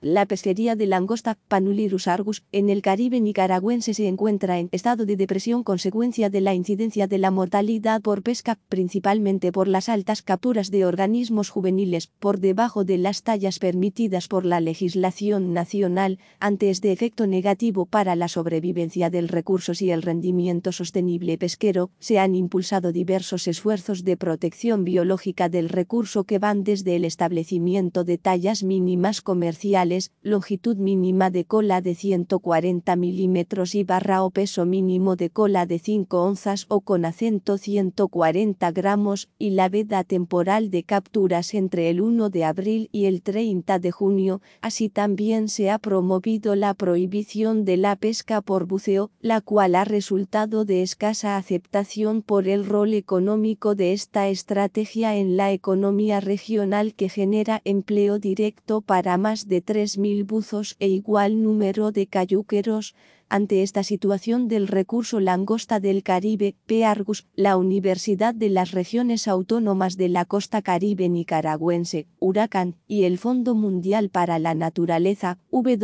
La pesquería de langosta Panulirus argus en el Caribe nicaragüense se encuentra en estado de depresión consecuencia de la incidencia de la mortalidad por pesca, principalmente por las altas capturas de organismos juveniles por debajo de las tallas permitidas por la legislación nacional. Ante este efecto negativo para la sobrevivencia del recurso y el rendimiento sostenible pesquero, se han impulsado diversos esfuerzos de protección biológica del recurso que van desde el establecimiento de tallas mínimas comerciales, longitud mínima de cola de 140 milímetros y barra o peso mínimo de cola de 5 onzas o con acento 140 gramos, y la veda temporal de capturas entre el 1 de abril y el 30 de junio. Así también se ha promovido la prohibición de la pesca por buceo, la cual ha resultado de escasa aceptación por el rol económico de esta estrategia en la economía regional, que genera empleo directo para más de 3.000 buzos e igual número de cayuqueros. Ante esta situación del recurso langosta del Caribe, P. Argus, la Universidad de las Regiones Autónomas de la Costa Caribe Nicaragüense, Huracán, y el Fondo Mundial para la Naturaleza,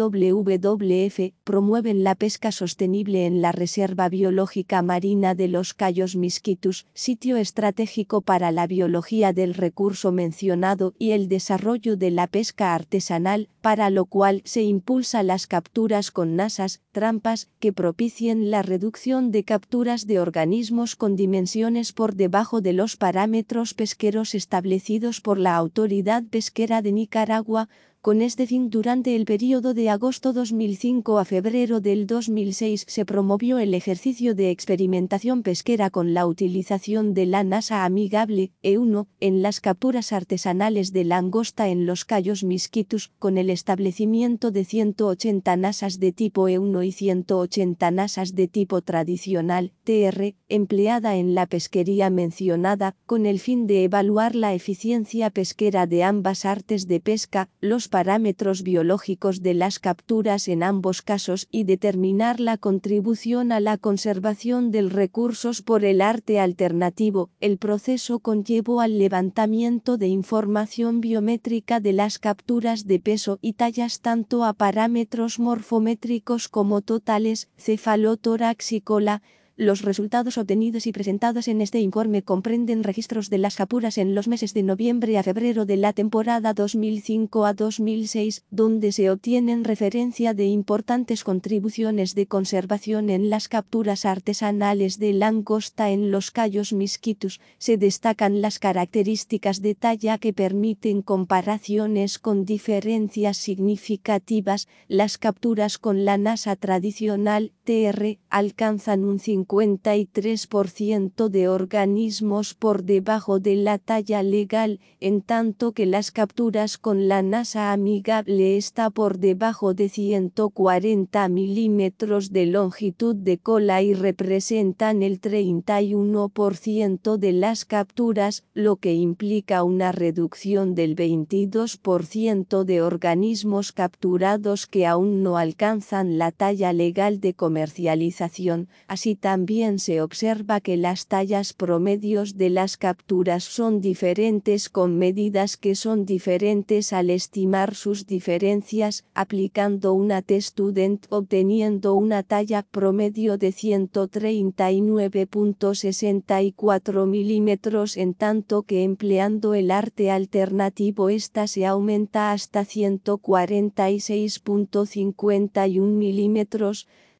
WWF, promueven la pesca sostenible en la Reserva Biológica Marina de los Cayos Misquitos, sitio estratégico para la biología del recurso mencionado y el desarrollo de la pesca artesanal, para lo cual se impulsa las capturas con nasas, trampas, que propicien la reducción de capturas de organismos con dimensiones por debajo de los parámetros pesqueros establecidos por la Autoridad Pesquera de Nicaragua. Con este fin, durante el periodo de agosto 2005 a febrero del 2006 se promovió el ejercicio de experimentación pesquera con la utilización de la nasa amigable E1 en las capturas artesanales de langosta en los Cayos Misquitos, con el establecimiento de 180 nasas de tipo E1 y 180 nasas de tipo tradicional TR, empleada en la pesquería mencionada, con el fin de evaluar la eficiencia pesquera de ambas artes de pesca, los parámetros biológicos de las capturas en ambos casos y determinar la contribución a la conservación del recursos por el arte alternativo. El proceso conllevó al levantamiento de información biométrica de las capturas de peso y tallas tanto a parámetros morfométricos como totales, cefalotórax y cola. Los resultados obtenidos y presentados en este informe comprenden registros de las capturas en los meses de noviembre a febrero de la temporada 2005 a 2006, donde se obtienen referencia de importantes contribuciones de conservación en las capturas artesanales de langosta en los Cayos Misquitos. Se destacan las características de talla que permiten comparaciones con diferencias significativas. Las capturas con la nasa tradicional TR alcanzan un 53% de organismos por debajo de la talla legal, en tanto que las capturas con la nasa amigable está por debajo de 140 milímetros de longitud de cola y representan el 31% de las capturas, lo que implica una reducción del 22% de organismos capturados que aún no alcanzan la talla legal de comercialización. Así también se observa que las tallas promedios de las capturas son diferentes, con medidas que son diferentes al estimar sus diferencias, aplicando una test-student obteniendo una talla promedio de 139.64 milímetros, en tanto que empleando el arte alternativo esta se aumenta hasta 146.51 milímetros.